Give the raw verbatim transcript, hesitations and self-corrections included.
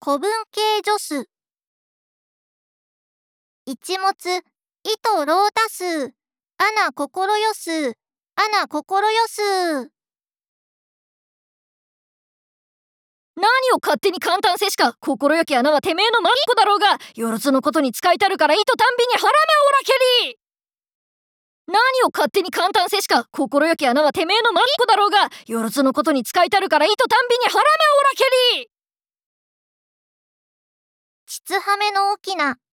古文系助数。一物、意図老多数、アナ心よ数、アナ心よ数。 何を勝手に簡単せしか、心よき穴はてめえのマッコだろうが、よろずのことに使いたるから意図たんびに腹目おらけり。何を勝手に簡単せしか、心よき穴はてめえのマッコだろうが、よろずのことに使いたるから意図たんびに腹目おらけり。 膣はめの大きな